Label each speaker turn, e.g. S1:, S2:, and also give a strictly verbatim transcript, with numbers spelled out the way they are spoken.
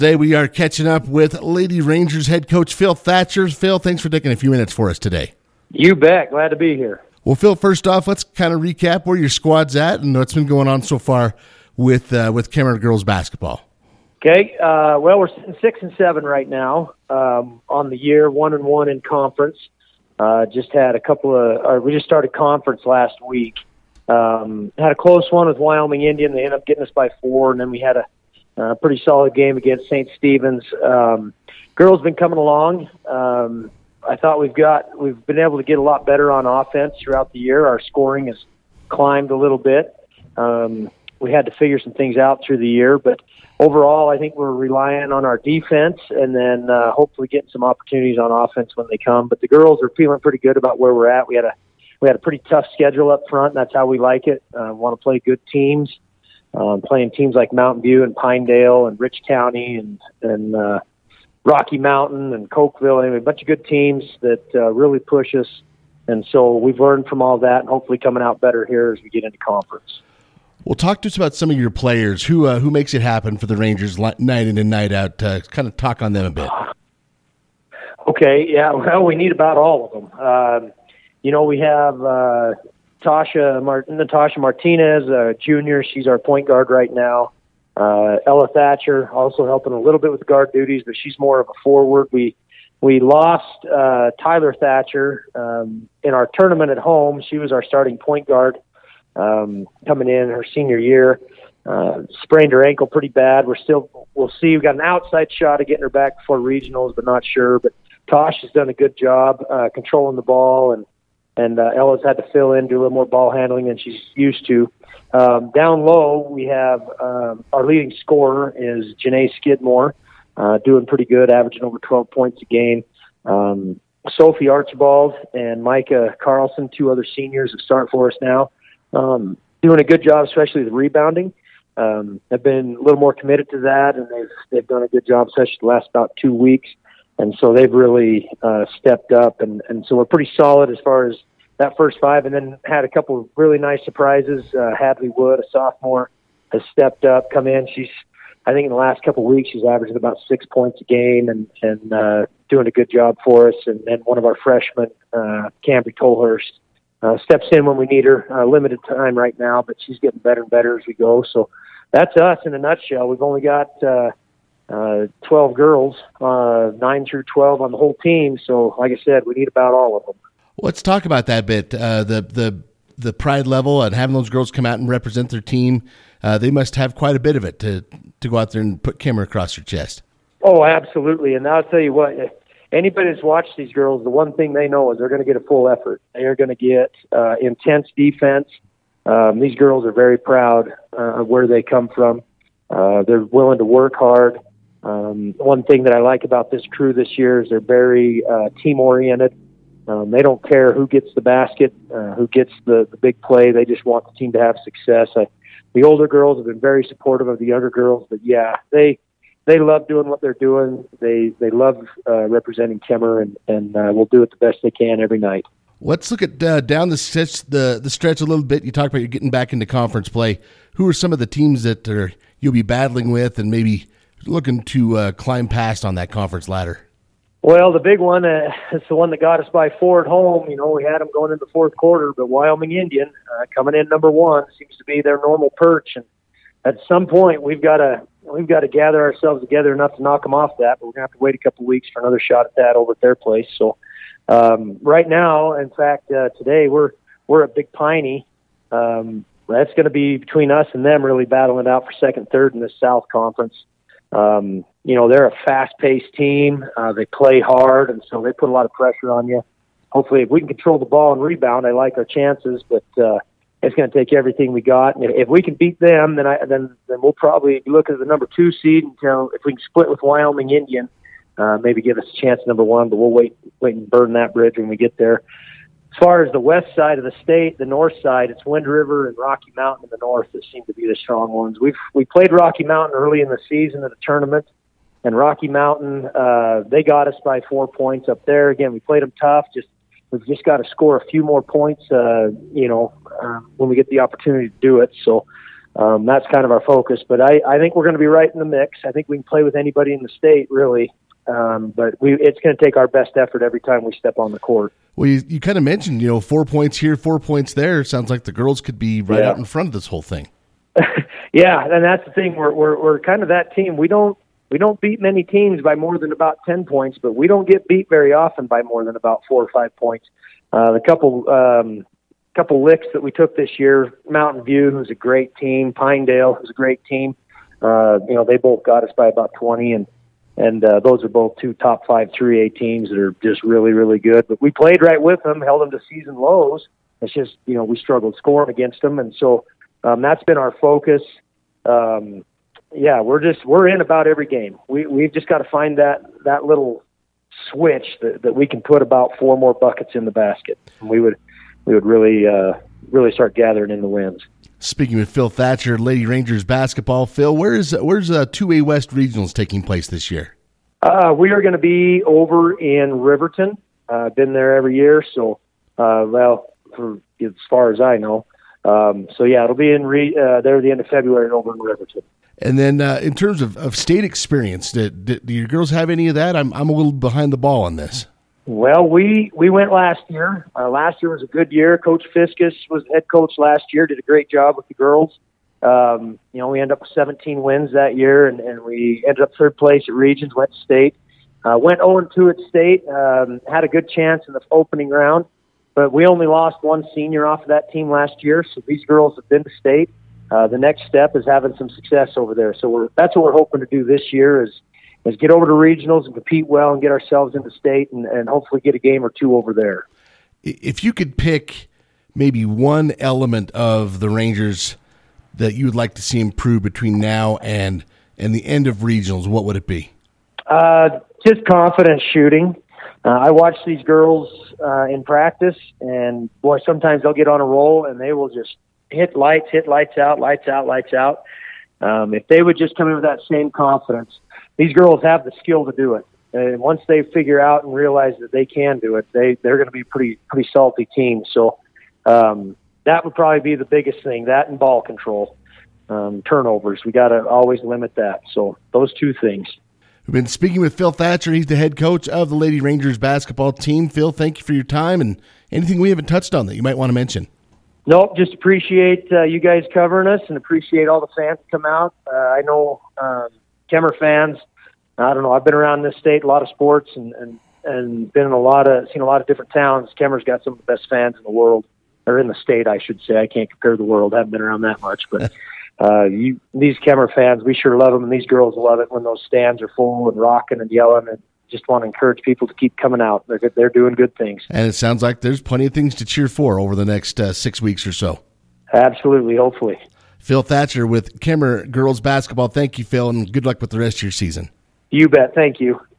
S1: Today we are catching up with Lady Rangers head coach Phil Thatcher. Phil, thanks for taking a few minutes for us today.
S2: You bet. Glad to be here.
S1: Well, Phil, first off, let's kind of recap where your squad's at and what's been going on so far with uh, with Kemmerer girls basketball.
S2: Okay. Uh, well, we're sitting six and seven right now um, on the year, one and one in conference. Uh, just had a couple of. Or we just started conference last week. Um, had a close one with Wyoming Indian. They ended up getting us by four, and then we had a Uh, pretty solid game against Saint Stephen's. Um, girls been coming along. Um, I thought we've got we've been able to get a lot better on offense throughout the year. Our scoring has climbed a little bit. Um, we had to figure some things out through the year, but overall, I think we're relying on our defense and then uh, hopefully getting some opportunities on offense when they come. But the girls are feeling pretty good about where we're at. We had a we had a pretty tough schedule up front. And that's how we like it. Uh, want to play good teams. Um, playing teams like Mountain View and Pinedale and Rich County and, and uh, Rocky Mountain and Cokeville. Anyway, a bunch of good teams that uh, really push us. And so we've learned from all that and hopefully coming out better here as we get into conference.
S1: Well, talk to us about some of your players. Who uh, who makes it happen for the Rangers night in and night out? Uh, kind of talk on them a bit.
S2: Okay, yeah, well, we need about all of them. Um, you know, we have uh, – Tasha Mart- Natasha Martinez, uh, junior. She's our point guard right now. Uh, Ella Thatcher also helping a little bit with guard duties, but she's more of a forward. We we lost uh, Tyler Thatcher um, in our tournament at home. She was our starting point guard um, coming in her senior year. Uh, sprained her ankle pretty bad. We're still we'll see. We've got an outside shot of getting her back before regionals, but not sure. But Tosh has done a good job uh, controlling the ball and. And uh, Ella's had to fill in, do a little more ball handling than she's used to. Um, down low, we have um, our leading scorer is Janae Skidmore, uh, doing pretty good, averaging over twelve points a game. Um, Sophie Archibald and Micah Carlson, two other seniors that start for us now, um, doing a good job, especially with rebounding. Um, they've been a little more committed to that, and they've they've done a good job, especially the last about two weeks. And so they've really uh, stepped up, and, and so we're pretty solid as far as that first five, and then had a couple of really nice surprises. Uh, Hadley Wood, a sophomore, has stepped up, come in. She's, I think in the last couple of weeks, she's averaging about six points a game and, and uh, doing a good job for us. And then one of our freshmen, uh, Cambry Tolhurst, uh, steps in when we need her. Uh, limited time right now, but she's getting better and better as we go. So that's us in a nutshell. We've only got uh, uh, twelve girls, uh, nine through twelve on the whole team. So like I said, we need about all of them.
S1: Let's talk about that bit. Uh, the the the pride level and having those girls come out and represent their team. Uh, they must have quite a bit of it to to go out there and put Kemmerer across your chest.
S2: Oh, absolutely. And I'll tell you what, anybody that's watched these girls, the one thing they know is they're going to get a full effort. They are going to get uh, intense defense. Um, these girls are very proud uh, of where they come from. Uh, they're willing to work hard. Um, one thing that I like about this crew this year is they're very uh, team-oriented. Um, they don't care who gets the basket, uh, who gets the, the big play. They just want the team to have success. I, the older girls have been very supportive of the younger girls, but yeah, they they love doing what they're doing. They they love uh, representing Kemmerer, and and uh, will do it the best they can every night.
S1: Let's look at uh, down the stretch, the the stretch a little bit. You talked about you're getting back into conference play. Who are some of the teams that are you'll be battling with, and maybe looking to uh, climb past on that conference ladder?
S2: Well, the big one, uh, it's the one that got us by four at home. You know, we had them going into the fourth quarter, but Wyoming Indian uh, coming in number one seems to be their normal perch. And at some point, we've got to we've got to gather ourselves together enough to knock them off that. But we're gonna have to wait a couple of weeks for another shot at that over at their place. So um, right now, in fact, uh, today we're we're at Big Piney. Um, that's going to be between us and them, really battling it out for second, third in this South Conference. Um, you know, they're a fast-paced team. Uh, they play hard, and so they put a lot of pressure on you. Hopefully, if we can control the ball and rebound, I like our chances, but uh, it's going to take everything we got. And if, if we can beat them, then I, then then we'll probably look at the number two seed until if we can split with Wyoming Indian, uh, maybe give us a chance at number one, but we'll wait, wait and burn that bridge when we get there. As far as the west side of the state, the north side, it's Wind River and Rocky Mountain in the north that seem to be the strong ones. We've we played Rocky Mountain early in the season at a tournament, and Rocky Mountain, uh, they got us by four points up there. Again, we played them tough. Just we've just got to score a few more points, uh, you know, uh, when we get the opportunity to do it. So um, that's kind of our focus. But I, I think we're going to be right in the mix. I think we can play with anybody in the state, really. Um, but we, it's going to take our best effort every time we step on the court.
S1: Well, you, you kind of mentioned, you know, four points here, four points there. Sounds like the girls could be right
S2: yeah.
S1: out in front of this whole thing.
S2: Yeah, and that's the thing. We're, we're we're kind of that team. We don't we don't beat many teams by more than about ten points, but we don't get beat very often by more than about four or five points. Uh, the couple um, couple licks that we took this year, Mountain View, who's a great team, Pinedale, who's a great team. Uh, you know, they both got us by about twenty, and and uh, those are both two top five three A teams that are just really really good. But we played right with them, held them to season lows. It's just, you know, we struggled scoring against them, and so. Um, that's been our focus. Um, yeah, we're just we're in about every game. We we've just got to find that that little switch that, that we can put about four more buckets in the basket. And we would we would really uh, really start gathering in the wins.
S1: Speaking with Phil Thatcher, Lady Rangers basketball. Phil, where's where's uh, two A West regionals taking place this year?
S2: Uh, we are going to be over in Riverton. I've uh, been there every year, so uh, well, for as far as I know. Um, so yeah, it'll be in re, uh, there at the end of February over in Riverton.
S1: And then uh, in terms of, of state experience, do, do, do your girls have any of that? I'm I'm a little behind the ball on this.
S2: Well, we we went last year. Uh, last year was a good year. Coach Fiskus was head coach last year. Did a great job with the girls. Um, you know, we ended up with seventeen wins that year, and, and we ended up third place at regions. Went to state. Uh, went oh and two at state. Um, had a good chance in the opening round. But we only lost one senior off of that team last year, so these girls have been to state. Uh, the next step is having some success over there. So we're, that's what we're hoping to do this year is is get over to regionals and compete well and get ourselves into state and, and hopefully get a game or two over there.
S1: If you could pick maybe one element of the Rangers that you would like to see improve between now and, and the end of regionals, what would it be?
S2: Uh, just confidence shooting. Uh, I watch these girls uh, in practice, and boy, sometimes they'll get on a roll and they will just hit lights, hit lights out, lights out, lights out. Um, if they would just come in with that same confidence, these girls have the skill to do it. And once they figure out and realize that they can do it, they they're going to be pretty pretty salty team. So um, that would probably be the biggest thing. That and ball control, um, turnovers. We got to always limit that. So those two things.
S1: We've been speaking with Phil Thatcher. He's the head coach of the Lady Rangers basketball team. Phil, thank you for your time and anything we haven't touched on that you might want to mention.
S2: Nope, just appreciate uh, you guys covering us and appreciate all the fans that come out. Uh, I know um, Kemmer fans, I don't know, I've been around this state, a lot of sports, and, and, and been in a lot of, seen a lot of different towns. Kemmer's got some of the best fans in the world, or in the state, I should say. I can't compare the world. I haven't been around that much, but Uh, you, these Kemmer fans, we sure love them, and these girls love it when those stands are full and rocking and yelling, and just want to encourage people to keep coming out. They're good, they're doing good things.
S1: And it sounds like there's plenty of things to cheer for over the next uh, six weeks or so.
S2: Absolutely, hopefully.
S1: Phil Thatcher with Kemmer Girls Basketball. Thank you, Phil, and good luck with the rest of your season.
S2: You bet. Thank you.